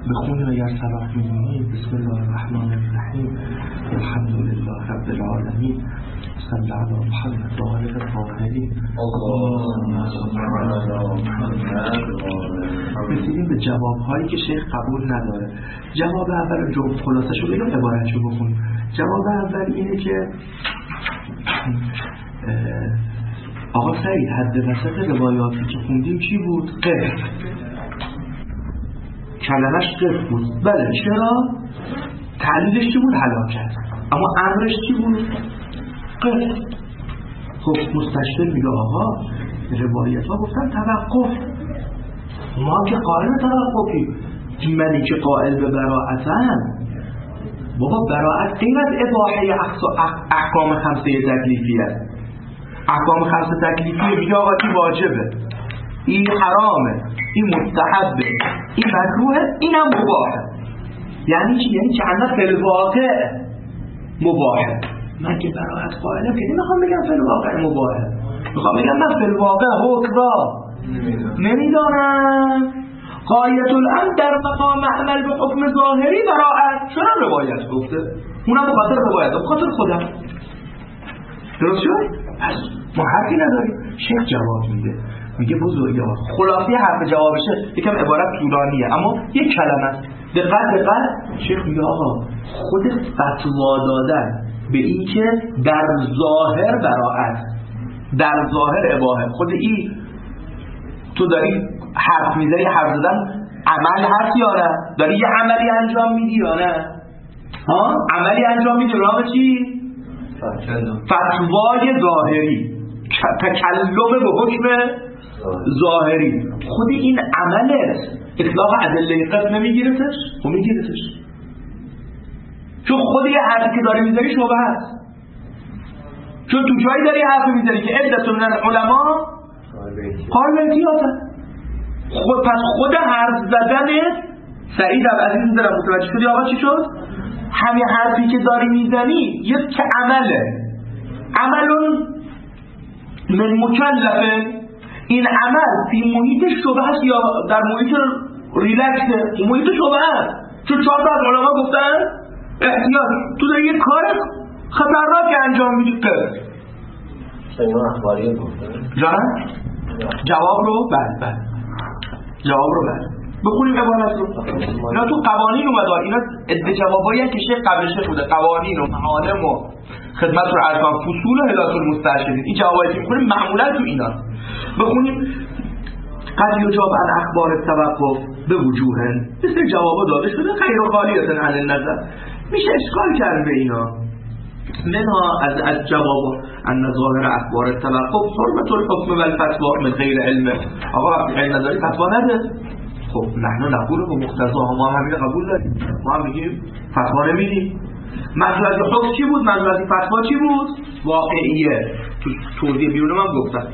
بخونیم اگر صلاح می‌بینید. بسم الله الرحمن الرحیم الحمد لله رب العالمین صلی علی محمد و آله الطاهرین. اللهم صل علی محمد. رسیدیم به جواب‌هایی که شیخ قبول نداره. جواب اول جو خلاصه‌شو بگم، عبارتشو بخونیم. جواب اول اینه که آقا سعید حد وسط روایاتی که خوندیم چی بود؟ قف. کلمش قف بود. بله چرا؟ تعلیلش چی بود؟ هلاکت. اما امرش چی بود؟ قف. خب مستشکل میگه آقا روایت ها گفتن توقف، ما که قائل توقفی، منی که قائل به براعتن. بابا براعت غیر از اباحه احکام خمسه تکلیفیه. احکام خمسه تکلیفیه میگه آقا این واجبه، این حرامه، این مستحبه، این مکروهه، این هم مباحه. یعنی چی؟ یعنی که اندر فی‌الواقع مباحه. من که براعت قائلم که نمیخوام بگم فی‌الواقع مباحه، میخوام بگم من فی‌الواقع حکم را نمیدانم. غایت الامر در مقام عمل به حکم ظاهری براعت. چرا روایت گفته؟ اونم بخاطر روایت، بخاطر خودم. درست شد؟ پس ما حرفی نداریم. شیخ جواب میده، میگه بزرگوار خلاصه حرف جوابشه یکم عبارت طولانیه اما یک کلمه است. دقت. شیخ میگه آقا خود فتوا دادن به این که در ظاهر براعت، در ظاهر اباحه، خود این تو داری حرف میزنی، حرف زدن عمل هست یا نه؟ داری یه عملی انجام میدی یا نه؟ عملی انجام میدی راه چی؟ فتوای ظاهری، تکلم به حکم ظاهری. خود این عملت اطلاق ادله قطع نمیگیرتش؟ خب میگیرتش، چون خود یه حرفی که داری میزنی شبهه هست، چون تو جایی داری حرف میزنی که عدت من العلماء قال احتیاطا. پس خود حرف زدنت سعید عزیز دارم متوجه شدی آقا چی شد؟ همین حرفی که داری میزنی یک که عمله، عملون من مکلفه. این عمل فی محیط شبه هست یا در محیط ریلکسه؟ محیط شبه هست، چون 4 تا از علما گفتن احتیاط. تو داری یک کار خطرناک انجام میدی. شما اخباری گفتن جان؟ جواب رو بله جواب رو بله بخونیم عبارت رو. اینا تو قوانین اومده، اینا عده جوابایی که شیخ قبل شیخ بوده، قوانین و معالم و خدمت و ارکان، فصول و هدایت المسترشدین. این جوابایی که میخونیم معمولا تو اینا. بخونیم قد یجاب عن اخبار التوقف به وجوهن، مثل جوابا داده شده غیر خالیه عن النظر. میشه اشکال کرد به اینا. منها از جواب ان ظاهر اخبار التوقف حرمت الحکم و الفتوا من غیر علم. آقا وقتی علم نداری فتوا نده. خب نحن نقول به مقتضاها، ما همین قبول داریم، ما هم میگیم فتوا نمیدیم. منظور از حکم چی بود؟ منظور از فتوا چی بود؟ واقعیه. تو توضیح بیرون من گفتم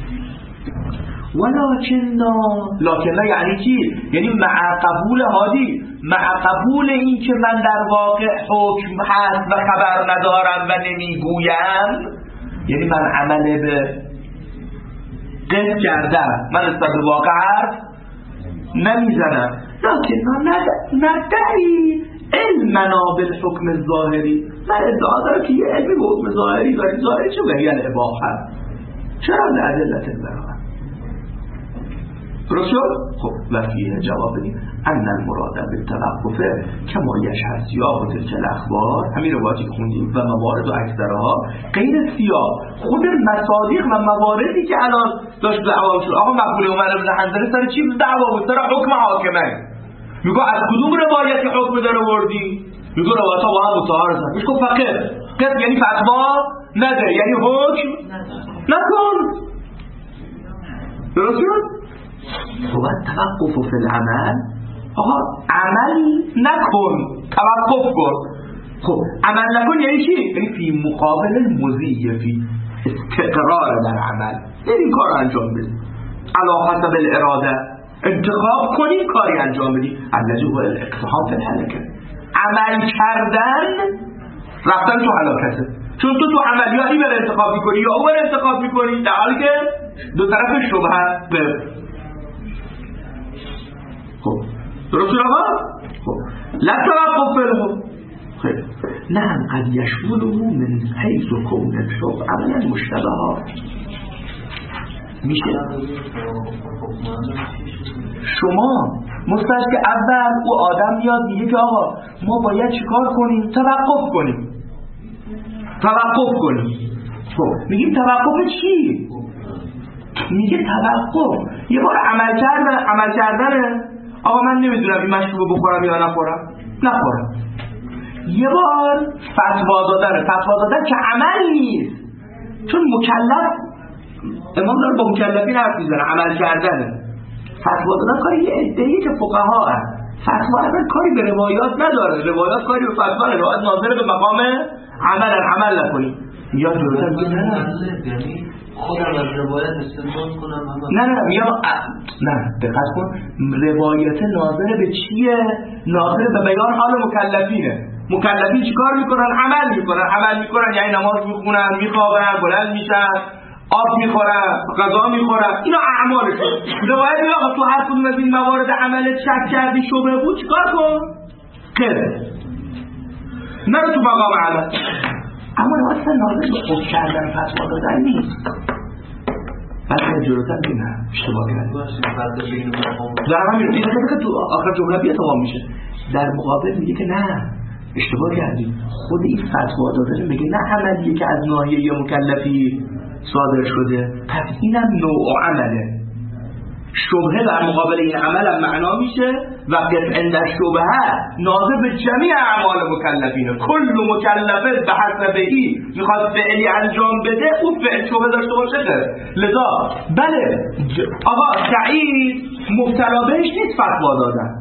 لکن یعنی چی؟ یعنی مع قبول هادی، مع قبول این که من در واقع حکم هست و خبر ندارم و نمیگویم، یعنی من عمل به قصد کردم، من نسبت به واقع حرف نمیزنم. لکن ندعی علمنا بالحکم الظاهری. من ادعا دارم که یه علمی به حکم ظاهری داریم. ظاهری چه بهی الاباحه، چرا لعدلت البراءه؟ درست شد؟ خب وفیه جواب بدیم ان المراد بالتوقف کما یشهر سیاق و تلک الاخبار، همین روایتی که خوندیم، و موارد و اکثرها غیر سیاق، خود مصادیق و مواردی که الان داشت دعوا شد. آقا مقبول عمر بن حنظله سر چی دعوا بود؟ سر حکم حاکمه. میگه از کدوم روایت حکم داره وردی؟ میگه روایت‌ها با هم متعارضن. میگه فقط یعنی فتوا نده، یعنی حکم نکن. درست شد؟ باید توقف فی العمل. آقا عمل نکن، توقف کن. خب عمل نکن یعنی چی؟ یعنی فی مقابل المضی، فی استقرار در عمل، این کار رو انجام بدی علی حسب الاراده، انتخاب کنی کاری انجام بدی. الذی هو الاقتحام فی الهلکه، عمل کردن رفتن تو هلاکته. چون تو عملیاتی بر انتخاب میکنی یا او بر انتخاب میکنی، در حالی که دو طرف شبهه. خب درست آقا؟ خب لا توقف فیه. خیلی نه قد یشمله من حیث کون الحب عملا مشتبهات. میشه شما مستعد که اول او آدم میاد میگه که آقا ما باید چیکار کنیم؟ توقف کنیم. خب میگیم توقف چی؟ میگه توقف یه بار عمل کردنه. آقا من نمیدونم این مشروب بخورم یا نخورم. یه بار فتوا دادن که عمل نیست، چون مکلف امام داره با مکلفین حرف میزنه، عمل کردنه. فتوا دادن کاری یه عده‌ای که فقها هست. فتوا اصلا کاری به روایات نداره، روایات کاری به فتوا نداره، روایات ناظر به مقام عمل نکنی. یا جلوتر یعنی خودم از روایت استنباط کنم. نه دقت کن، روایت ناظر به چیه؟ ناظر به بیان حال مکلفینه. مکلفین چیکار میکنن؟ عمل میکنن، یعنی نماز میخونن، میخوابن، بلند میشن، آب میخورن، غذا میخورن، اینا اعمالشون. روایت میگه آقا تو هر کدوم از این موارد عملت شک کردی، شبهه بود، چیکار کن؟ نرو تو مقام عمل. اما اصلا ناظر به خود کردن فتوا دادن نیست. بعد جلوتر بگه نه اشتباه کردی. در همین این که تو آخر جمله بیا تمام میشه. در مقابل میگه که نه اشتباه کردی. خود این فتوا داده میگه نه عملیه که از ناحیه مکلفی صادر شده، پس اینم نوع عمله. شبهه در مقابل این عمل هم معنا میشه و قطع عند شبهه ناظر به جمیع اعمال مکلفینه. کل مکلفه به حسبه‌ای میخواد فعلی انجام بده، اون فعل شبهه داشته باشه. لذا بله آقا سعید مبتلا بهش نیست فتوا دادن،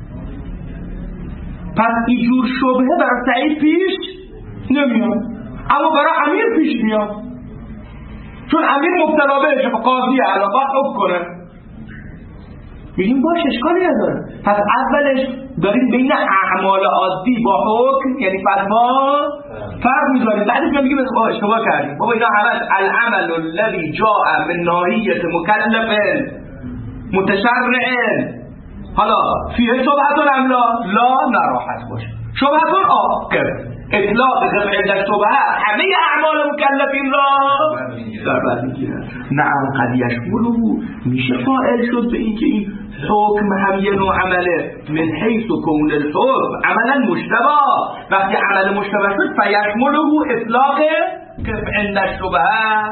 پس اینجور شبهه برای سعید پیش نمیاد، اما برای امیر پیش میاد، چون امیر مبتلا بهش قاضیه الان باید حکم کنه. میگیم باش اشکالی نداره. پس اولش داریم بین اعمال عادی با حکم یعنی فتوا فرق میذاریم، بعدش میگیم اشتباه کردیم بابا اینا العمل الذي جاء من ناحیه مکلف متشرع حالا فیه شبهه ام لا نراحت باشه. شبهه عاقب اطلاق عند شبهه همه اعمال مکلفین را در بر میگیره. نعم قد یشمله میشه قائل شد به این که این حکم هم یه نوع عمله من حیث کون الحکم عملا مشتبه. وقتی عمل مشتبه شد فیشمله اطلاق عند شبهه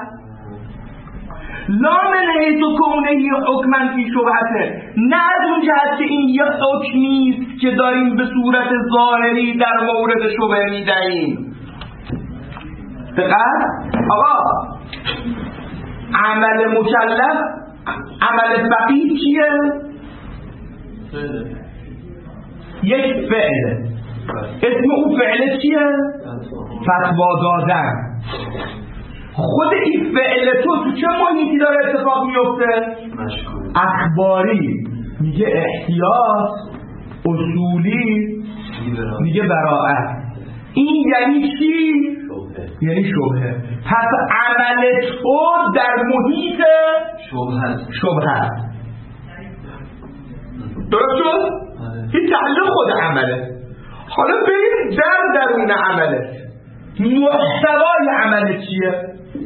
لا من حیث کونه حکما فی شبهته، نه از اون جهت که این یه حکمیست که داریم به صورت ظاهری در مورد شبهه میدهیم. دقیق آقا عمل مکلف عمل فقیه چیه؟ یک فعل. اسم اون فعل چیه؟ فتوا دادن. خود این فعل تو چه محیطی داره اتفاق میفته؟ اخباری، میگه احتیاط، اصولی، میگه براءت. این یعنی چی؟ یعنی شبهه. پس عمل تو در محیط شبهه. درست شد؟ این تعلق خود عمله. حالا بریم در درون عمله. محتوای عمل چیه؟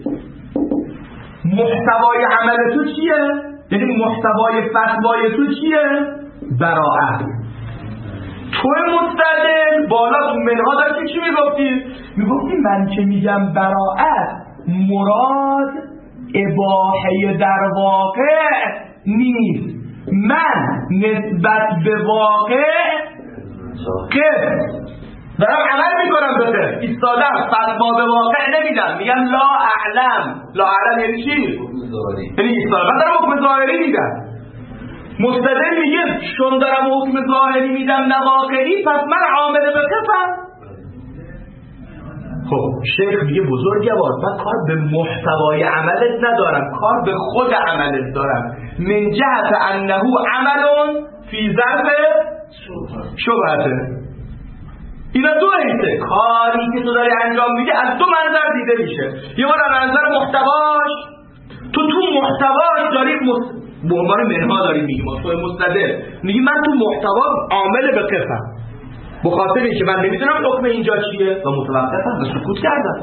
محتوای عمل تو چیه؟ یعنی محتوای فتوای تو چیه؟ براءت. تو مستدل بالا تو منها داشتی چی میگفتی؟ میگفتی من که میگم براءت مراد اباحه در واقع نیست، من نسبت به واقع دارم عمل میکنم بده ایستادم، فتوا به واقع نمیدم، میگم لا اعلم. لا اعلم یعنی چی؟ یعنی ایستادم، من دارم حکم ظاهری میدم. مستدل میگه چون دارم حکم ظاهری میدم نه واقعی، پس من عامل به کفم. خب شیخ میگه بزرگوار من کار به محتوای عملت ندارم، کار به خود عملت دارم. من جهت انه عمل فی ظرف شبهته. اینا دو حیثه، کاری که تو داری انجام میدی از دو منظر دیده میشه. یه بار منظر محتواش، تو محتواش داری به عنوان منها داریم میگیم توی مستدل میگی من تو محتوا عامل به قفم به خاطر اینکه من نمیدونم حکم اینجا چیه و متوقفم و سکوت کردم.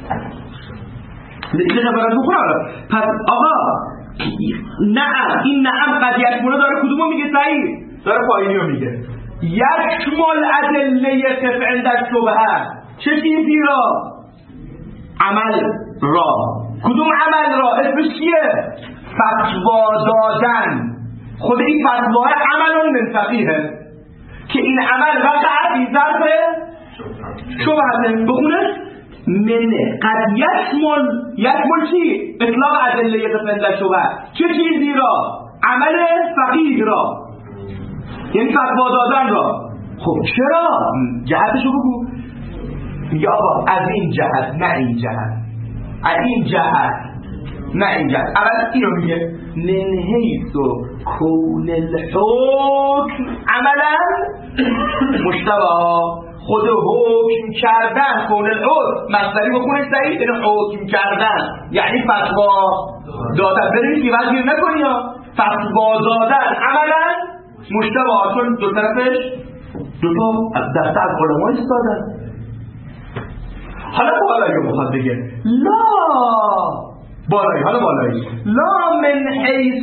دیگه خبرات بخورم. پس آقا نعم این نعم قضیت مونه داره کدومو میگه صحیح؟ داره پایینیو میگه یشمل ادله قف عند الشبهه چه چیزی را؟ عمل را. کدوم عمل را؟ اسمش چیه؟ فتوا دادن. خود این فتوا عمل من فقیه که این عمل وقع فی ظرف شبهه. بخونه من قد یشمل چی؟ اطلاق ادله قف عند الشبهه چه چیزی را؟ عمل فقیه را، یعنی فتوا دادن را. خب چرا؟ جهتشو بگو. میگه آقا از این جهت نه این جهت، از این جهت نه این جهت. اول اینو میگه من حیث کون الحکم عملا مشتبه. خود حکم کردن کون الحکم مصدری بخونه صحیح، یعنی حکم کردن یعنی فتوا دادن. بریم که بعد گیر نکنی ها. فتوا دادن عملا مشتبه، چون دو طرفش دوتا دسته از علما ایستادن. حالا بالایی بخواد بگه لا بالایی، حالا بالایی لا من حیث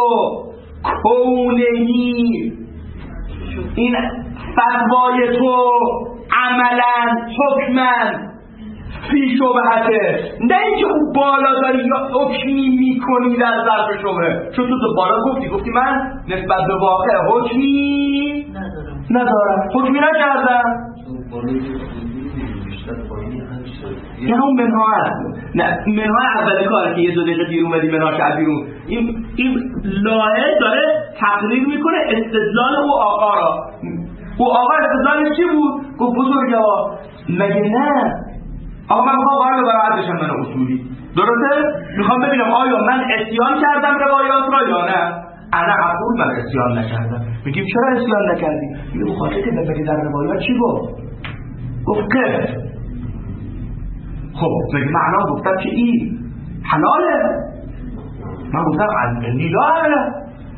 کونهی این فتوای تو عملا حکما فی شبهته، نه اینکه اون بالا داری یا حکمی میکنی در ظرف شبهه. چون تو بالا گفتی من نسبت به واقع حکمی ندارم، حکمی نکردم. یه اون منها هست. نه منها اولی کاره که یه 2 دقیقه دیر اومدی منها شد بیرون. این لایه داره تقریر میکنه استدلال او آقا را. او آقا استدلالش چی بود؟ گفت بزرگوار مگه نه آقا من میخوام وارد براحت بشم من اصولی، درسته؟ میخوام ببینم آیا من اسیان کردم روایات را یا نه. انا اقول من اسیان نکردم. میگیم چرا اسیان نکردی؟ میگه بخاطر که ببینی در روایات چی گفت قف. خب مگه معنا گفتم که این حلاله؟ من گفتم لا حلاله،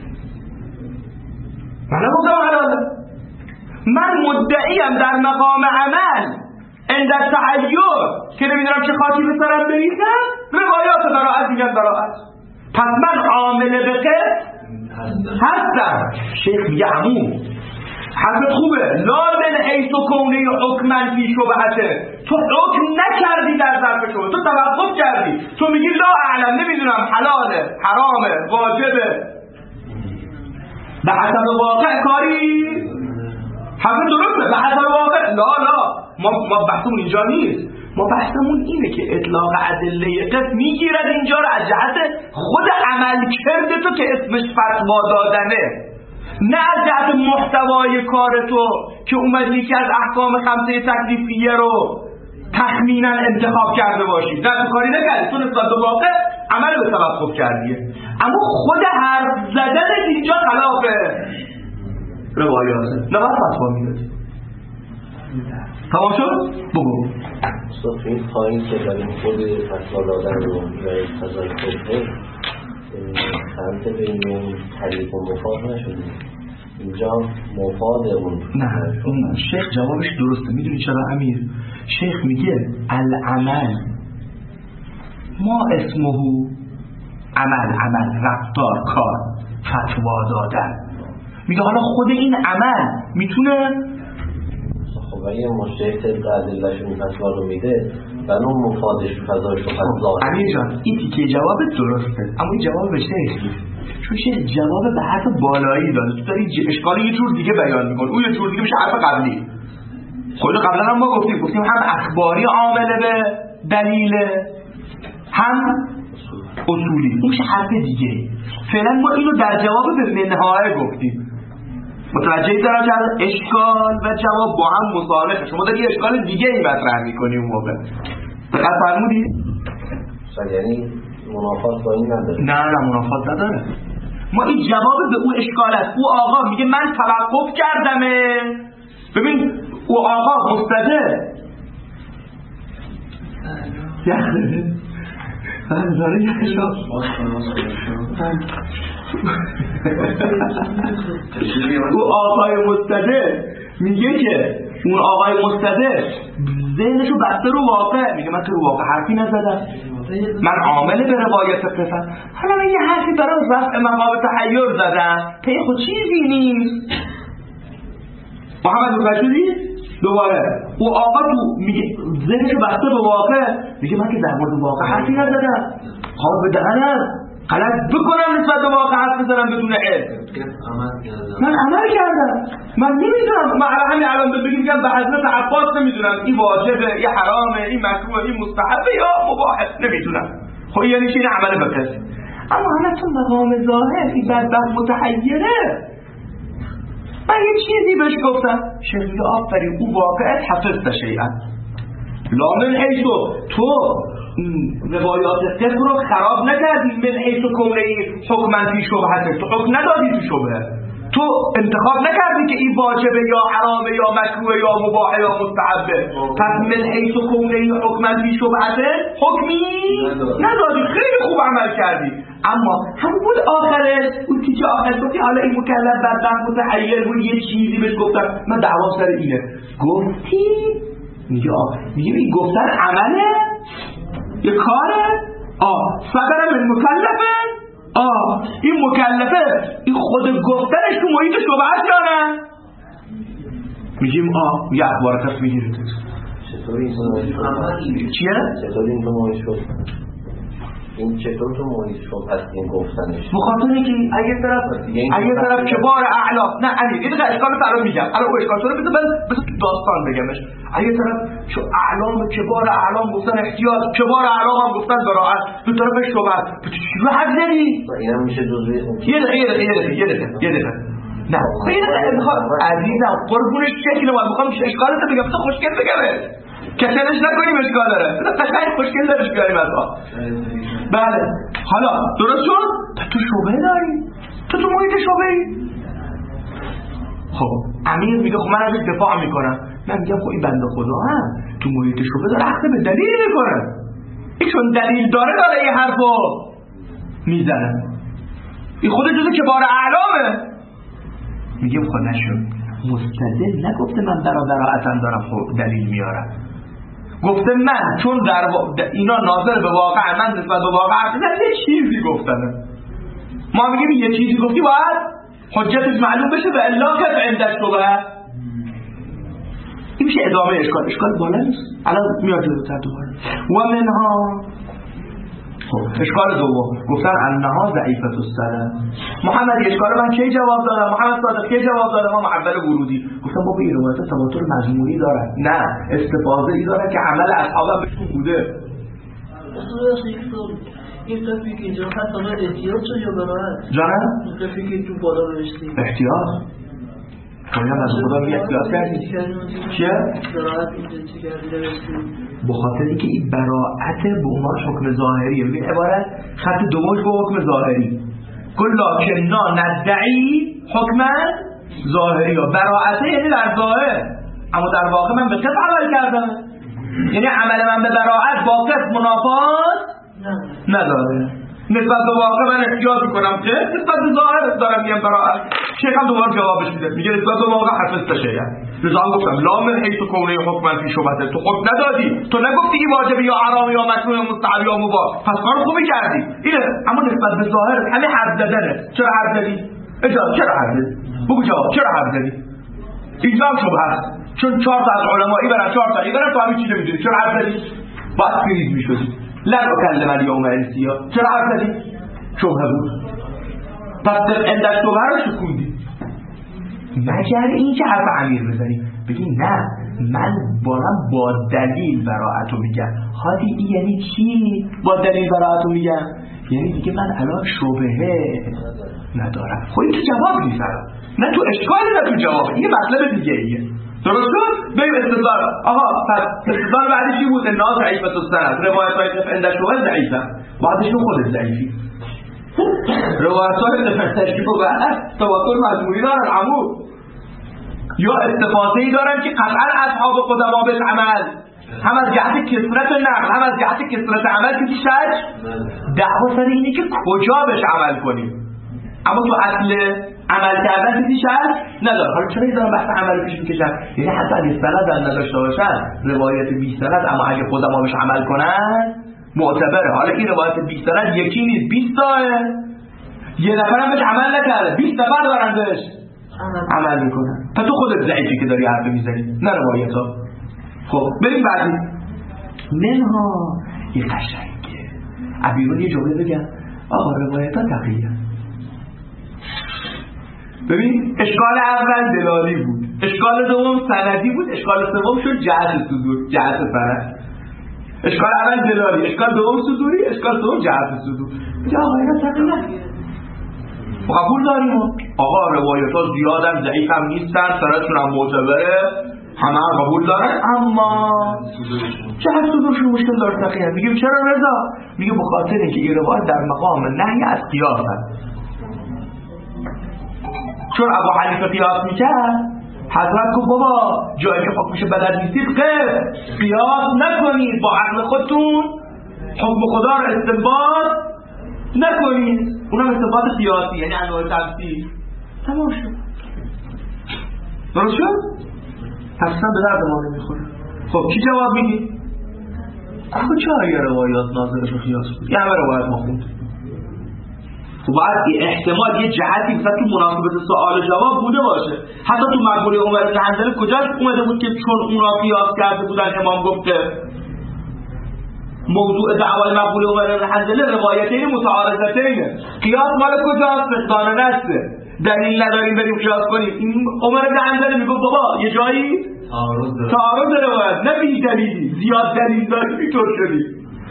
من گفتم حلاله. من مدعیم در مقام عمل عند التحیر که نمیدونم چه خاطی به سرم بریزم روایات براعت میگن براعت. پس من عامل به قف هستم. شیخ میگه عموم حرفت خوبه. لا من حیث کونه حکما فی شبهته، تو حکم نکردی در ظرف شبهه، تو توقف کردی. تو میگی لا اعلم، نمیدونم حلاله حرامه واجبه، به حسب واقع کاری. حرف درسته، به حسب واقع. لا ما بحثمون اینجا نیست. ما بحثمون اینه که اطلاق ادله قف میگیرد اینجا رو از جهت خود عمل کرده تو که اسمش فتوا دادنه، نه از جهت محتوای کار تو که اومدی که از احکام 5 تکلیفیه رو تخمینا انتخاب کرده باشی. نه تو کاری نکردی، تو نسبت به واقع عمل به توقف کردیه. اما خود حرف زدن اینجا خلاف روایاته، نه باید فتوا میدادی. تمام شد؟ بگو تو این پایین که داریم خود فتوا دادن رو و قضای خودمه سمت بین اون طریق و مفاد نشدیم. اینجا مفاد اون نه اون شیخ جوابش درسته. میدونی چرا امیر؟ شیخ میگه العمل ما اسمه عمل رفتار کار فتوا دادن. میگه حالا خود این عمل میتونه خب اگه مشتهد طبق ادله‌اش این فتوا رو میده و اون مفادش فضایش رو فتوا. امیر جان این تیکه جوابت درسته، اما این جواب به شیخ نیست. چون شیخ جواب به حرف بالایی داده، تو داری اشکال یه جور دیگه بیان میکنی، اون یه جور دیگه میشه حرف قبلی. خود قبلا هم ما گفتیم هم اخباری عامله به دلیل، هم اصولی، اون میشه حرف دیگه. فعلا ما اینو در جواب به منهای گفتیم. متوجه دارم که اشکال و جواب با هم مصالحه. شما داری اشکال دیگه ای مطرح میکنی اون موقع. دقت فرمودی؟ یعنی منافات با این نداره؟ نه منافات نداره. ما این جواب به اون اشکال است. او آقا میگه من توقف کردمه. ببین او آقا مستده یخه داره یخه او آقای مستدل میگه که اون آقای مستدل ذهنشو بسته رو واقع، میگه من تو رو واقع حرفی نزدم، من عامل به روایت قصه. حالا من یه حرفی برای رفع مقام تحیر زدم پی خود چیزی نیست. محمد مفشدی دوباره او آقا تو میگه ذهنشو بسته به واقع، میگه من که در مورد واقع حرفی نزدم، خواب به دهنم غلط بکنم نسبت به واقع حرف بزنم بدون علم. من عمل کردم، من نمیدونم، من همین الان بگیم به حضرت عباس نمیدونم این واجبه، این حرامه، این مکروه، این مستحبه یا مباحه، نمیدونم. خب یعنی چی؟ این عمل بکس. اما همه تو مقام ظاهر این بدبخت متحیره. من یه چیزی بهش گفتم، شیخ میگه آفرین او واقعیت حفظت شیئا لا من حیثو تو روایات فقه رو خراب نکردی، من حیثو کونه حکمن فی شبهته، تو حکم ندادی تو شبهه، تو انتخاب نکردی که این واجبه یا حرامه یا مکروه یا مباحه یا مستحبه، پس من حیثو کونه حکمن فی شبهته حکمی ندادی، خیلی خوب عمل کردی. اما همون بود آخره، اون تیکه آخر گفتی حالا این مکلف بدبخت متحیر بود یه چیزی بهش گفتم، من دعوام سر اینه گفتی، میگه این گفتن عمله یه کاره، صدر من مکلفه، این مکلفه این خود گفتنش تو محیط شبهت یا نه؟ میگیم یه اخبار کس میگیره چطوری این تو محیط شد؟ چیه؟ چطوری این تو محیط شد؟ این چطور تو محیط شد هست این گفتنش؟ بخاطر اینکه اگه طرف کبار اعلا، نه علی این اشکال تعلیم میگم، الان او اشکال رو بذار داستان بگمش. اگه طرف چو اعلام کبار اعلام گفتن احتیاط، کبار اعلام هم گفتن براعت، دو طرف شبهت، چی رو حد زدی؟ اینم میشه جزوی یه دقیقه نه عزیزم قربونش شکل ما میخوام اشکالت بگم تو خوشگل بگمه کسلش نکنیم اشکال داره، قشنگ خوشگل داره اشکالی مثلا. بله حالا درست شد؟ تو شبه داری؟ تو محیط شبهی؟ خب امیر میگه خب من ازش دفاع میکنم، من میگم خب این بنده خدا هم تو محیط شبه داره حق به دلیل میکنه، این چون دلیل داره این حرفو میزنه، این خود جزو کبار اعلامه. میگم خب نشد، مستدل نگفته من براعتن دارم دلیل میارم، گفته من چون اینا ناظر به واقع من نسبت به واقع یه چیزی گفتنه، ما میگیم یه چیزی گفتی باید حجتش معلوم بشه به الا که عندش شبهه. این میشه ادامه اشکال بالا نیست، الان میاد جلوتر دوباره. و منها اشکال دوم گفتن انها ضعیفه السند. محمد اشکال من کی جواب دادم؟ محمد صادق کی جواب دادم؟ ما اول ورودی گفتم بابا این روایت تواتر مضمونی داره، نه استفاده ای داره که عمل اصحاب بهشون بوده. این طرفی که اینجا خط آمد احتیاط شد یا براعت؟ جانم؟ این طرفی که تو بالا نوشتی احتیاط؟ خواهیم از خدا می احتیاط کردی؟ چیه؟ براعت اینجا چی کردی نوشتی؟ بخاطر اینکه این براعت به عنوان حکم ظاهریه، ببین عبارت خط دومش به حکم ظاهری کلا کننا ندعی حکم ظاهری ها، براعته یعنی در ظاهر، اما در واقع من به قصد عمل کردم، یعنی عمل من به براعت با قصد منافات نداره، نسبت به واقع من احتیاط میکنم که نسبت به ظاهر دارم میگم براعت. شیخ هم دوباره جوابش میده، میگه نسبت به واقع حفظت شیئا، لذا هم گفتم لا من حیث کونه حکم فی شبهته، تو حکم ندادی، تو نگفتی این واجبی یا حرام یا مکروه یا مستحب یا مباح، پس کار خوبی کردی اینه، اما نسبت به ظاهر همه حرف زدنه. چرا حرف زدی؟ چرا حرف زدی؟ بگو جواب چرا حرف زدی؟ اینجا هم شبهه است، چون 4 تا از علمایی برن 4 تا برن تو همین چیز نمیدونی، چرا حرف زدی؟ باید فریز میشدی. لا اکلم الیوم انسیا، چرا حرف زدی؟ شبهه بود، پس اندک شبهه رو شکوندی، مگر این که حرف امیر بزنی بگی نه من بارم با دلیل براعتو میگم. حالی این یعنی چی؟ با دلیل براعتو میگم یعنی دیگه من الان شبهه ندارم. خب این تو جواب نیست، نه تو اشکالی نه تو جواب، این مطلب دیگه ایه. درست شد؟ بریم استدلال. پس استدلال بعدی چی بود؟ انا ضعیفه السند، روایت های عند شبهه ضعیفه، بعدش خودت ضعیفی. روایت های تشریف و بعد تواتر مضمونی دارن عمو، یا استفاده ای دارن که قطعا اصحاب قدما بهش عمل، هم از جهت کثرت نقل هم از جهت کثرت عمل که شج دعوا سر اینه که کجا بهش عمل کنیم. اما تو اصل عمل کردن چیزی شرط نداره. حالا چرا اینا بحث عمل پیش میکشن؟ یعنی حتی اگه سند نداشته باشن، روایت 20 سند، اما اگه خودم بهش عمل کنن معتبره. حالا این روایت 20 سند یکی نیست، 20 تاه، یه نفر هم بهش عمل نکرده، 20 نفر دارن بهش عمل میکنن. تا تو خودت ضعیفی که داری حرف میزنی، نه روایت ها. خب بریم بعدی. منها یه قشنگه عبیرون یه جمله بگم آقا روایت ها تقییه. ببین اشکال اول دلالی بود، اشکال دوم سندی بود، اشکال سوم شد جهت صدور، جهت سند. اشکال اول دلالی، اشکال دوم صدوری، اشکال سوم جهت صدور. میگه آقا اینا تقییه. قبول داریم آقا روایت ها زیادن، ضعیف هم نیستن، سندشون هم معتبره، همه قبول دارن، اما چه صدورشون مشکل داره تقییه. میگیم چرا رضا؟ میگه بخاطر اینکه این روایت در مقام نهی از قیاس هست. چون ابو حنیفه قیاس میکرد، حضرت گفت بابا جایی که حکمش بلد نیستید قیاس نکنید، با عقل خودتون حکم خدا رو استنباط نکنید. اونم استنباط قیاسی، یعنی انواع تفسیر. تمام شد. درست شد؟ اصلا به درد ما نمیخوره. خب کی جواب میدی؟ آخه چرا یه روایات ناظرش رو قیاس بود؟ یه همه روایت ما خوند. خب باید احتمال یه جهتی مثلا تو مناسبت سوال جواب بوده باشه. حتی تو مقوله عمر بن حنظله کجاش اومده بود که چون اونا قیاس کرده بودن امام گفته موضوع دعوای مقبول عمر بن حنظله روایتین متعارضتین. قیاس مال کجاست؟ فقدان نسته. دلیل نداریم بریم قیاس کنیم. این عمر بن حنظله میگه بابا یه جایی تعارض روایت، نه بی دلیلی، زیاد دلیل داری بیطور شدی.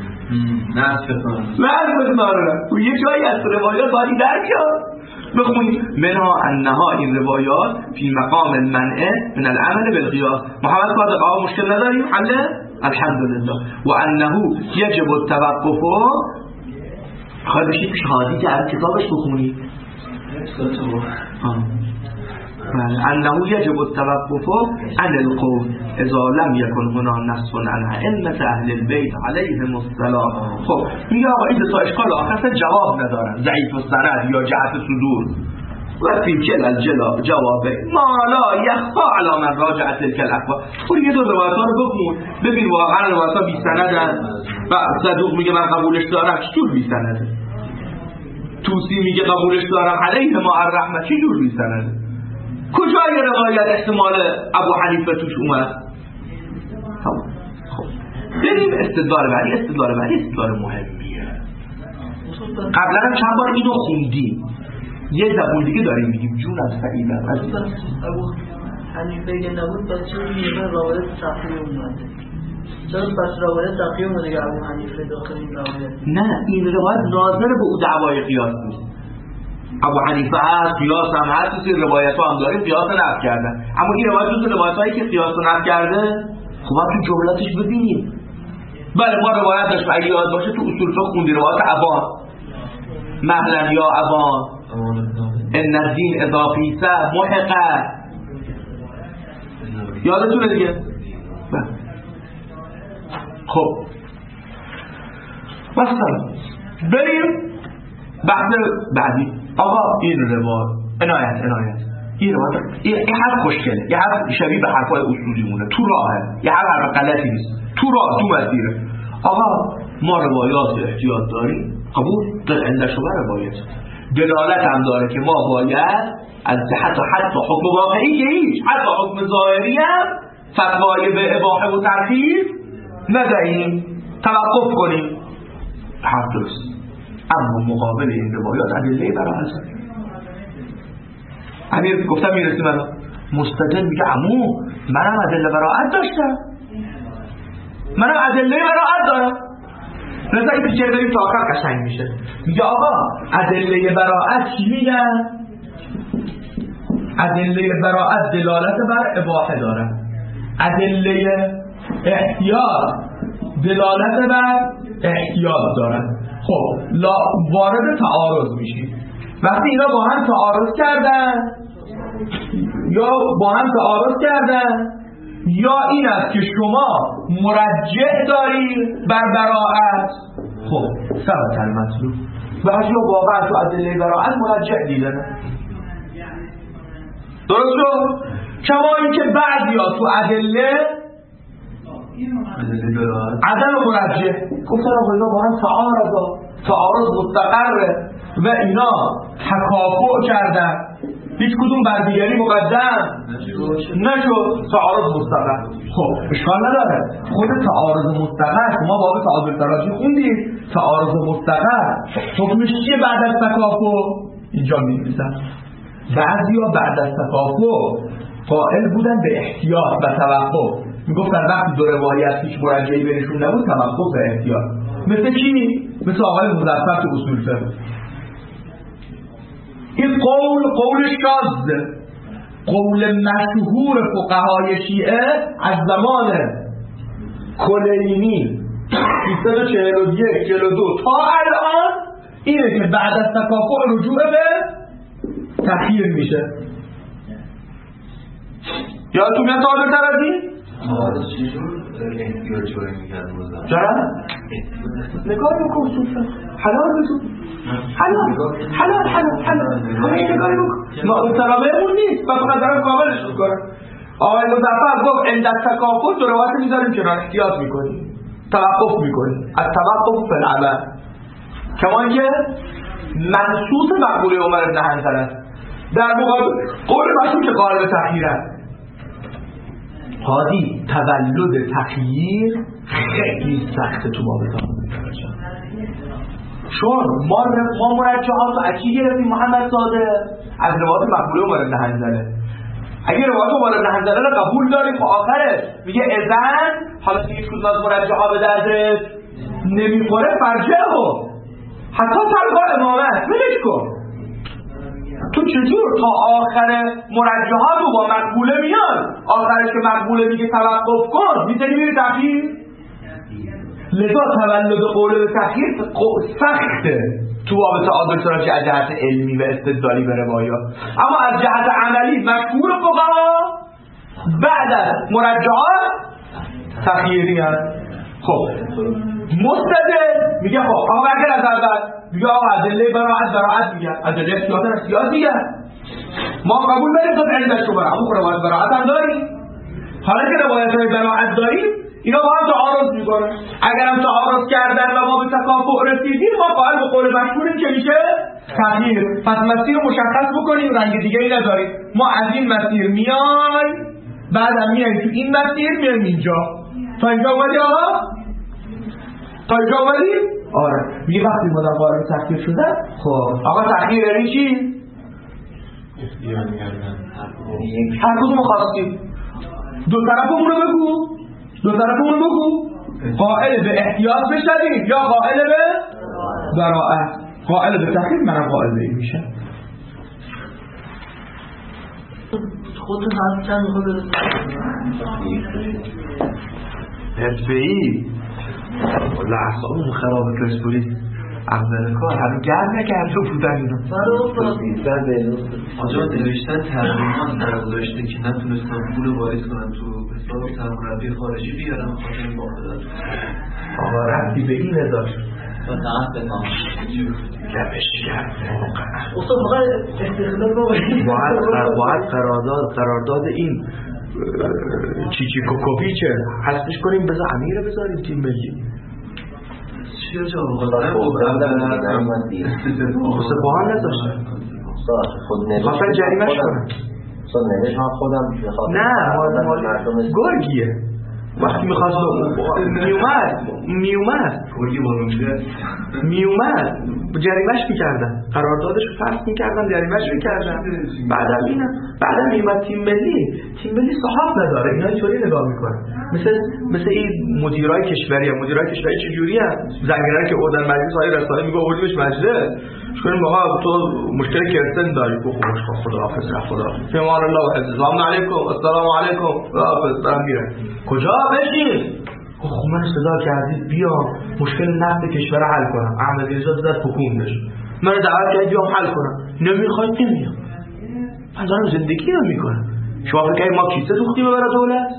نه و یه جایی از روایات باید درکیاد بخونید. منها انها این روایات فی مقام المنع من العمل بالقیاس. محمد صادق آقا مشکل نداریم حله؟ الحمدلله. و انه یجب التوقف. خواهد بشید پیشهادی که از کتابش بخونید. انه یجب التوقف عن القول اذا لم یکن هنا نص عن ائمه اهل البیت علیهم السلام. خب میگه آقا این دو تا اشکال آخر جواب ندارن، ضعیف السند یا جهت صدور. و فی کل جواب ما لا یخفا علی من راجع تلک الاخبار. خب یه دو روایت ها رو بخون ببین واقعا روایت ها 20 سندن. و صدوق میگه من قبولش دارم، چطور 20 سنده؟ توسی میگه قبولش دارم علیه ما الرحمه، چجور 20 سنده؟ کجا یه روایت احتمال ابو حنیفه توش اومد؟ خب بریم استدلال بعدی. استدلال مهمیه. قبلا هم چند بار اینو خوندیم، یه زبون دیگه داریم میگیم جون از سعیدم از ابو حنیفه که نبود پس چون میگه روایت تقییم اومده؟ چرا پس روایت تقییم اومده که ابو حنیفه داخل این روایت؟ نه این روایت ناظر به او دعوای قیاس نیست. ابو حنیفه هست، قیاس هم هست، توی روایت ها هم داریم قیاس نفی کردن. اما این روایت جز روایت هایی که قیاس نفی کرده خب هم تو جملاتش ببینیم. بله ما روایت داشت اگه یاد باشه تو اصول فقه خوندی روایت ابان مهلا یا ابان ان الدین اضافی سه محقه، یادتونه دیگه. خب مثلا بریم بحث بعدی. آقا این روایت عنایت این روایت این حرف خوشگله، یه حرف شبیه به حرفای اصولی مونه، تو راهه، یه حرف غلطی نیست، تو راه تو مسیره. آقا ما روایات احتیاط داریم، قبول علت شما روایت دلالت هم داره که ما باید از جهت حتی حکم واقعی هیچ، حتی حکم ظاهری هم فتوای به اباحه و ترخیص ندهیم، توقف کنیم. حرف درست. اما مقابل این روایات ادله براءت امیر گفتم میرسیم الان مستدل میگه عمو منم ادله براءت داشتم، منم ادله براءت دارم. رضا این پیچه بریم تا آخر قشنگ میشه. میگه آقا ادله براءت چی میگن؟ ادله براءت دلالت بر اباحه داره، ادله احتیاط دلالت بر احتیاط داره. خب وارد تعارض میشید. وقتی اینا با هم تعارض کردن یا این است که شما مرجع دارید بر براءت، خب ثبت المطلوب، بعضیا واقعا تو ادله براءت مرجع دیدن. درست شد؟ کما اینکه بعضیا تو ادله عدم مرجع گفتن آقا اینا با هم تعارض مستقره و اینا تکافؤ کردن، هیچ کدوم بر دیگری مقدم نشد، تعارض مستقر. خب اشکال نداره، خود تعارض مستقر ما باب تعارض تراجی خوندیم، تعارض مستقر حکمش چیه بعد از تکافؤ؟ اینجا می‌نویسن بعضیا بعد از تکافؤ قائل بودن به احتیاط و توقف، میگفتن وقتی دو روایت هیچ مرجعی بینشون نبود توقف و احتیاط. مثل کی؟ مثل آقای مظفر تو اصول فقه. این قول شاذ، قول مشهور فقهای شیعه از زمان کلینی 341 42 تا الان اینه که بعد از تکافؤ رجوع به تخییر میشه. یادتون میاد تعارض ترازی؟ احتیاط جوری میگن روزا چرا؟ نگاه بکن سوفا حلال بزن حلال همه نگاه بکن ما اون نیست و فقط دارم کاملش میکنم. آقای مظفر گفت عند تکافؤ دو روایت میذاریم کنار، احتیاط میکنیم، توقف میکنیم، از توقف فی العمل، کما اینکه منصوص مقبوله عمر بن حنظله در مقابل قول مشهور که قائل به تخییر است. حاجی تولد تخییر خیلی سخته تو باب تعارض، چون ما مرجعات رو اکی گرفتیم محمد صادق از روایت مقبوله عمر بن حنظله. اگه روایت عمر بن حنظله رو قبول داریم خب آخرش میگه اذن حالا که هیچ کدوم از مرجعات به دردت نمیخوره فرجعه حتی طلبا امامت ولش کن. تو چجور تا آخر مرجحات رو با مقبوله میان، آخرش که مقبوله میگه توقف کن میتونی میری تخییر. لذا تولد قول به تخییر سخته تو باب تعادل تراجی از جهت علمی و استدلالی به روایات، اما از جهت عملی مشهور فقها بعد از مرجحات تخییری هست. خب مستدل میگه خب آقا برگر از اول میگه آقا ادله براعت میگه، ادله احتیاط میگه، ما قبول داریم تو علمش رو برا، اما روایت براعت هم داریم. حالا که روایت های براعت داریم اینا با هم تعارض میکنن، اگر هم تعارض کردن و ما به تکافؤ رسیدیم ما قائل به قول مشهوریم که میشه تغییر. پس مسیر رو مشخص بکنیم، رنگ دیگه ای نداریم، ما از این مسیر میایم بعدم میایم تو این مسیر میایم اینجا. تا اینجا اومدی آقا؟ تا اینجا اومدی؟ آره. یه وقتی مدام قائل به تخییر شده خب آقا تخییر یعنی چی؟ هر کدوم خواستی دو طرفمون رو بگو. قائل به احتیاط بشدیم یا قائل به براءت. قائل به تخییر منم قائل به این میشه. خودتون هست چند میخواه برسید حرفه‌ای لحظه خرابه پرسپولیس اول کار هنو گرد نکرده بودن اینا آجا نوشتن تحریمات در گذاشته که نتونستم پول واریز کنم تو حساب سرمربی خارجی بیارم خاطر باقیدار. آقا رفتی به این نداشت و نقد بکنم گپش کرده اصلا فقط استخدام باید قرارداد این چیچی کوکوویچه حذفش کنیم بذار امیر بذاریم تیم ملی چیه جا سپاهان نداشته خواستن جریمش کنن نه گرگیه وقتی میخواست میومد جریمش میکردن قراردادش رو فسخ میکردن جریمش میکردن بعدم میومد تیم ملی صحاب نداره اینا اینطوری نگاه میکنن مثل این مدیرای کشوری چجوری هست زنگرن که اردن مجلس های رسانه میگه اردیمش مجلس شکنیم بقا تو مشکل کرسن داری خداحافظ فیمان الله و حفظ السلام علیکم السلام علیکم خداحافظ برم میره کجا بشین من صدا کردید بیا مشکل نفت کشور حل کنم احمدی رضا زد حکومتش من دعوت کردید بیام حل کنم نمیخواید نمیام من دارم زندگی رو میکنم شما فکر ما کیسه دوختی ببره دولت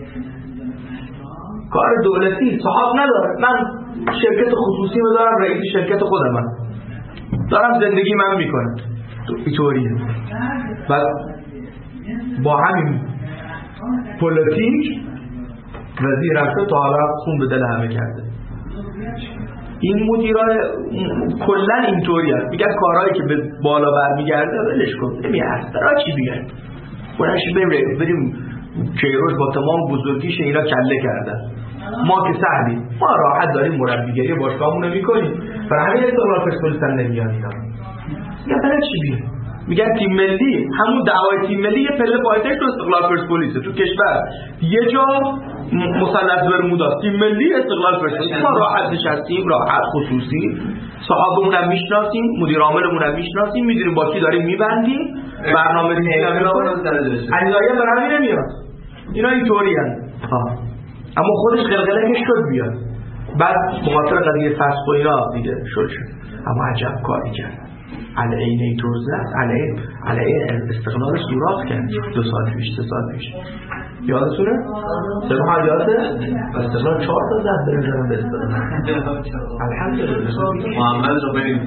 کار دولتی صحاب نداره من شرکت خصوصی رو دارم رئیس شرکت خودم دارم زندگی من میکنم اینطوریه و با همین پلیتیک وزیر رفته تا حالا خون به دل همه کرده. این مدیرای کلا اینطوری است، میگن کارهایی که به بالا برمیگرده ولش کن، نمیارزه برای چی بیان بلنش بریم کیروش با تمام بزرگیش اینا کله کردن، ما که سهلیم، ما راحت داریم مربیگری باشگاهمون رو میکنیم، برای همین استقلال پرسپولیس هم نمیان اینا. میگن برای چی بیان؟ میگن تیم ملی، همون دعوای تیم ملی یه پله پایینش تو استقلال پرسپولیسه تو کشور، یه جا مثلث برمودا تیم ملی استقلال پرسپولیس، ما راحت نشستیم، راحت خصوصی، صحابمون هم میشناسیم، مدیر عاملمون هم میشناسیم، میدونیم با کی داریم میبندیم، برنامه ریزی هم میکنیم، علیزاده برای همین نمیاد. اینا اینطوری هست اما خودش قلقلکش شد بیاد، بعد مقاطر قضیه فسق و اینا دیگه شد اما عجب کاری کرد، علیه اینطور زد، علیه استقلال سوراخ کرد 2 سال پیش 3 سال پیش، یادتونه؟ سبحان یاده؟ استقلال 4 تا زد به نظرم به استقلال. الحمدلله محمد رو بریم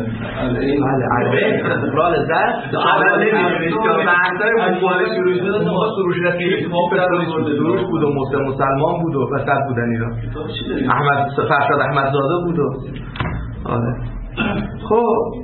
علیه استقلال زد اول نمیدونید که مردای مبارک شروع شده ما سروش رفیقی سروش بود و مسلمان بود و وسط بودن اینا، فرشاد احمدزاده بود و خب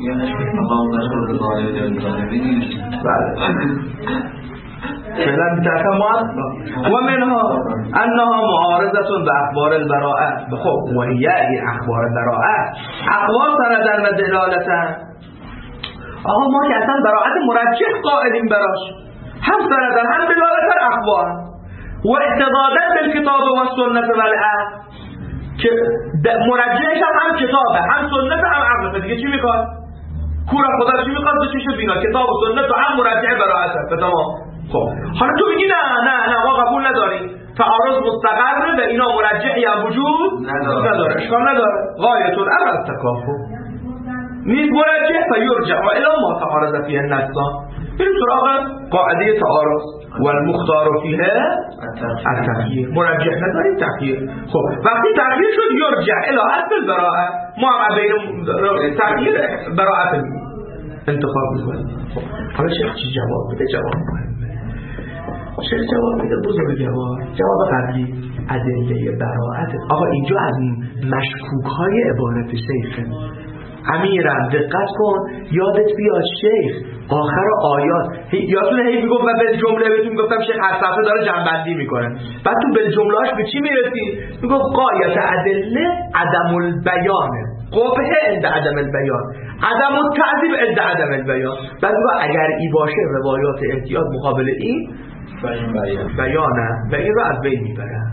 فعلا بتاعتا و منها انها معارضة باخبار البراءة. خب و هي اخبار البراءة اخبار سندن و دلالتن. آقا ما که اصلا براءت مرجح قائلیم براش، هم سندن هم دلالتن اخبار و اعتقادن بالکتاب و سنت و العقل، که مرجحش هم کتابه هم سنت هم عقل. دیگه چی میخواد؟ کورا خدا چی میخواد؟ تو چیشو بینا کتاب و سنت و هم مرجح براءته به تمام. خب حالا تو میگی نه ما قبول نداریم، تعارض مستقره و اینا مرجحی هم وجود نداره، اشکال نداره، غایت الامر التکافؤ نیست مرجح فیرجع و الی ما تعارض فیه النص. بریم سراغ قاعده تعارض و المختار فیه التغییر. مرجح نداریم تغییر. خب وقتی تغییر شد یرجع الی اصل البراءه، ما هم بین تغییر براءت انتخاب میکنیم. حالا شیخ چی جواب بده؟ جواب شیخ جواب میده بزرگوار. جواب قبلی ادله براءت. آقا اینجا از مشکوک‌های عبارت شیخه. امیرم دقت کن، یادت بیاد شیخ آخر آیات یادتونه هی میگفت و به جمله بهتون میگفتم شیخ هر صفحه داره جنبندی میکنه، بعد تو به جمله‌اش به چی میرسی؟ میگفت قایت ادله عدم البیان، قبح عند عدم البیان، عدم التعذیب عند عدم البیان. بعد میگه اگر ای باشه روایات احتیاط مقابل این بیانه و این رو از بین میبرن.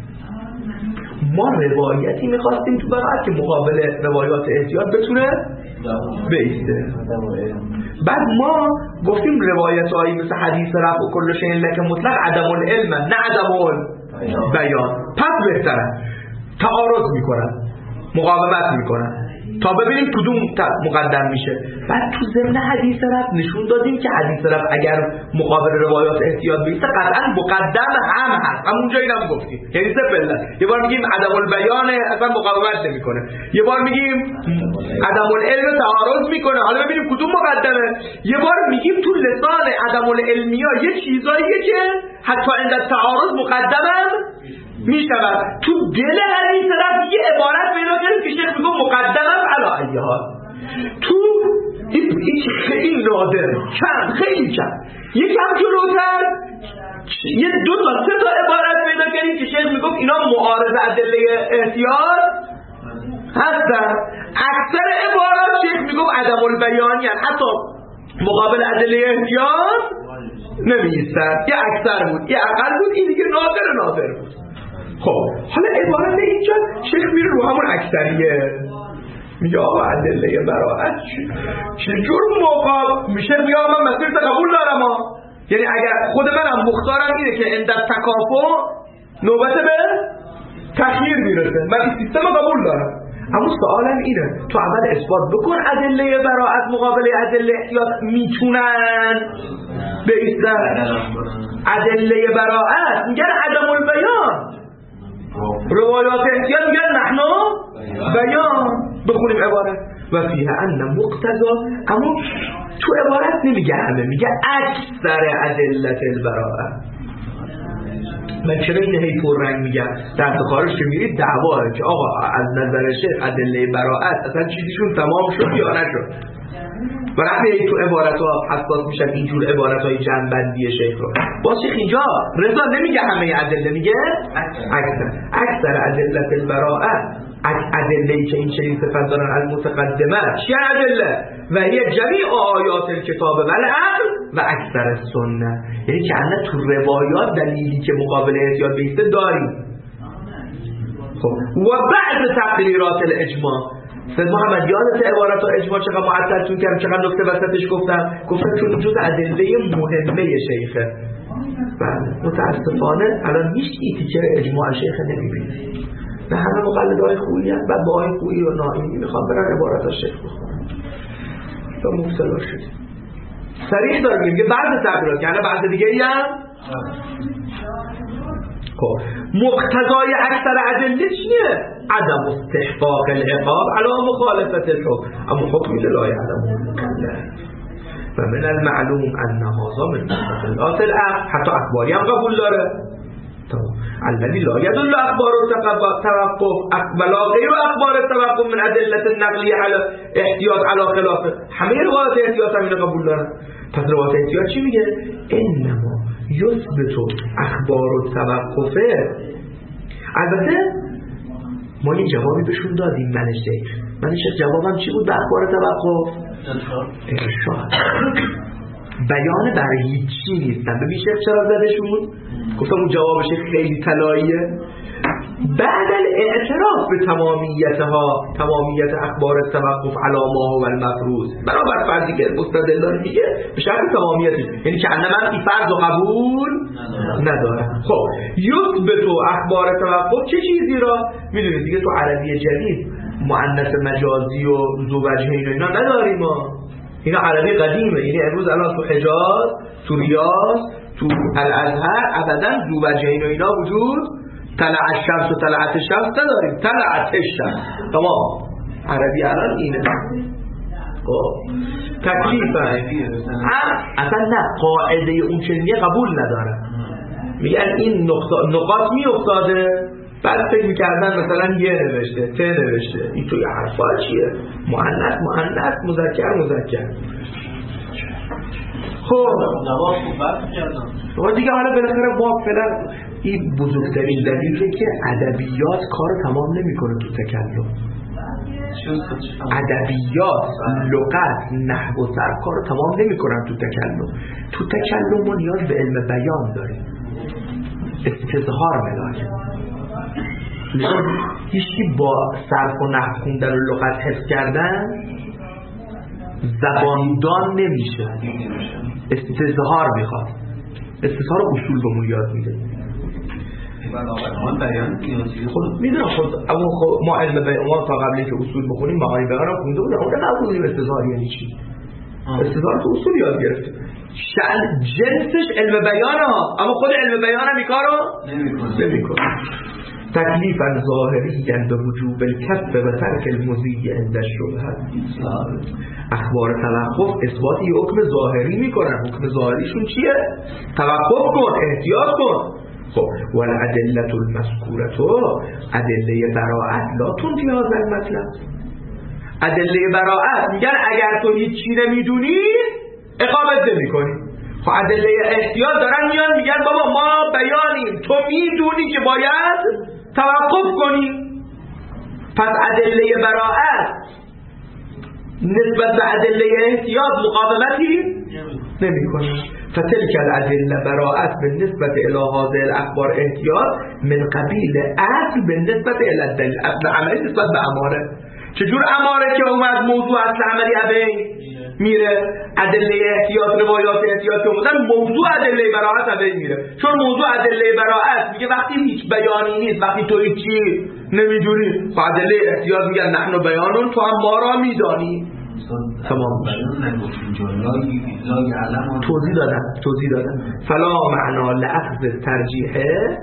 ما روایتی میخواستیم تو براءت که مقابل روایات احتیاط بتونه بیسته. بعد ما گفتیم روایت هایی مثل حدیث رفع و کل شیء لک مطلق عدم العلم نه عدم البیان، پس بهتره تعارض میکنن، مقاومت میکنن تا ببینیم کدوم مقدم میشه. بعد تو ضمن حدیث رفع نشون دادیم که حدیث رفع اگر مقابل روایات احتیاط بیسته قطعا مقدم هم هست، همونجا اینم گفتیم، یعنی سپله. یه بار میگیم عدم البیان اصلا مقاومت نمیکنه، یه بار میگیم عدم العلم تعارض میکنه، حالا ببینیم کدوم مقدمه. یه بار میگیم تو لسان عدم العلمیا یه چیزاییه که حتی عند تعارض مقدمم میشود. تو دل حدیث رفع یه عبارت پیدا کردیم که شیخ میگه مقدمم علی ایها. تو این خیلی نادره، کم خیلی کم، یکم جلوتر یه 2 تا 3 تا عبارت پیدا کردیم که شیخ میگه اینا معارض ادله احتیاط هستن. اکثر عبارات شیخ میگه عدم البیان، یعنی حتی مقابل ادله احتیاط نمیستن. یه اکثر بود، یه اقل بود، این دیگه نادر بود. خب حالا عبارت اینجا شیخ میره رو همون اکثریه، میگه آقا ادله براءت چجور موقع میشه؟ میگه من مسئله قبول دارم یعنی اگر خود منم مختارم اینه که عند تکافؤ نوبت به تخییر میرسه، من این سیستم قبول دارم. اما سوالم اینه تو اول اثبات بکن ادله براءت مقابل ادله احتیاط میتونن بیستن. ادله براءت میگن عدم البیان، روایات احتیاط میگن نحن بیان. بخونیم عبارت و فیه ان مقتضا، اما تو عبارت نمیگه همه، میگه اکثر ادلت البراءه. من چرا این هی پررنگ میگم؟ در خارج که میرید دعواه که آقا از نظر شیخ ادله براءت اصلا چیزیشون تمام شد یا نشد، و وقتی تو عبارت‌ها حساس میشن اینجور عبارت‌های جنبندی شیخ رو. با شیخ اینجا رضا نمیگه همه ادله، میگه اکثر ادله البراءه، ادله‌ای که این چنین صفت دارن از متقدمه. چه ادله؟ و هی جمیع آیات الکتاب و العقل و اکثر سنت، یعنی که الان تو روایات دلیلی که مقابل احتیاط بیسته داریم. خب و بعد تقریرات الاجماع، سید محمد یادت عبارت و اجماع چقدر معطلتون کردم، چقدر نکته وسطش گفتم چون جز ادله مهمه شیخه. بله متاسفانه الان هیچ تیکر اجماع شیخه نمیبینید، نه همه مقلدهای خویی هست، بعد با های خویی و ناهیمی میخوام برن عبارت ها شیخ بخونن تا مبتلا شدیم. صریح داره میگه بعد تقریرات، یعنی بعد دیگه ای هم مقتضای اکثر ادله چیه؟ عدم استحقاق العقاب علی مخالفت الحکم، اما حکم لا یعلمه و من المعلوم ان هذا من مستقلات العقل، حتی اخباری هم قبول داره. الذي لا يدل اخبار التوقف ولا غير اخبار التوقف من ادله النقليه على احتياط على خلافه، همه روایات احتیاط هم اینو قبول دارن. پس روایات احتیاط چی میگه؟ انما یثبت اخبار التوقف. البته ما یه جوابی بهشون دادیم، منش جوابم چی بود به اخبار توقف؟ ارشاد. بیان برای هیچی نیستن. ببین شیخ چرا زدشون؟ گفتم اون جوابش خیلی طلاییه. بعد الاعتراف به تمامیت اخبار التوقف علی ما هو المفروض، برابر فرضی که مستدلان میگه به شرط تمامیتش، یعنی که من این فرض و قبول ندارم. خب یثبت اخبار توقف چه چیزی را میدونید دیگه؟ تو عربی جدید مؤنث مجازی و ذو وجهین و اینا نداریم ما، اینا عربی قدیمه. یعنی امروز الان تو حجاز، تو ریاض، تو الازهر ابدا ذو وجهین و اینا وجود طلع الشمس و طلعت الشمس نداریم، طلعت الشمس تمام. عربی الان اینه. تکلیف اصلا نه، قاعده اون چنینی قبول نداره. میگن این نقاط میافتاده، بعد فکر میکردن مثلا یه نوشته، ته نوشته، این توی حرفا چیه؟ مؤنث مؤنث، مذکر مذکر. خب و دیگه حالا بالاخره با فعلا این بزرگترین دلیله که ادبیات کار تمام نمیکنه تو تکلم. ادبیات، لغت، نحو و صرف کار تمام نمیکنن تو تکلم. تو تکلم ما نیاز به علم بیان داریم، استظهار ملایم. هیچی با صرف و نحو خوندن و لغت حفظ کردن زباندان نمیشه، استظهار میخواد. استظهار اصول بهمون یاد میده. خود میدونم خود اما ما علم بیان، ما تا قبلی که اصول بخونیم معانی بیان رو خونده بودم، اون نبودیم استظهار یعنی چی. استظهار تو اصول یاد گرفته، جنسش علم بیان ها، اما خود علم بیان هم این کارو نمیکنه. تکلیفا ظاهریا به وجوب الکف و ترک المزید عند الشبهه. اخبار توقف اثبات یه حکم ظاهری میکنن. حکم ظاهریشون چیه؟ توقف کن، احتیاط کن. خب والادله المذکوره، ادله براءت لا تنفی هذا المطلب. ادله براءت میگن اگر تو هیچی نمیدونی اقامت نمیکنی. خب ادله احتیاط دارن میان میگن بابا ما بیانیم، تو میدونی که باید توقف کنی. پس ادله براءت نسبت به ادله احتیاط مقاومتی نمی‌کنه. فتلك الادله براءت بالنسبه الى هذه الاخبار احتیاط من قبیل اصل بالنسبه الى الدلیل. اصل عملی نسبت به اماره. چجور اماره که اومد موضوع اصل عملی ابین میره، ادله احتیاط روایات احتیاط که اومدن موضوع ادله براءت ابین میره. چون موضوع ادله براءت میگه وقتی هیچ بیانی نیست، وقتی تو هیچی نمیدونی، ادله احتیاط میگن نحن بیانون، تو هم ما را میدانی. تمام توضیح دادم فلا معنا لأخذ ترجیح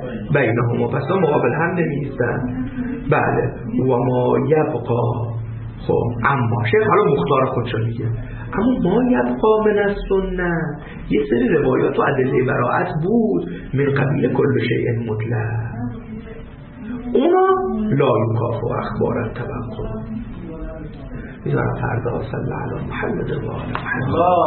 بینهما، پس مقابل هم نمیستن. بله و ما یبقا خب اما شیخ حالا مختار خودشو میگه اما ما یبقا من السنه یه سری روایات و ادله براءت بود من قبیل کل شیء مطلق اونا لا یکافو اخبار توقع میذارم فردا صلی الله علی محمد و آل محمد.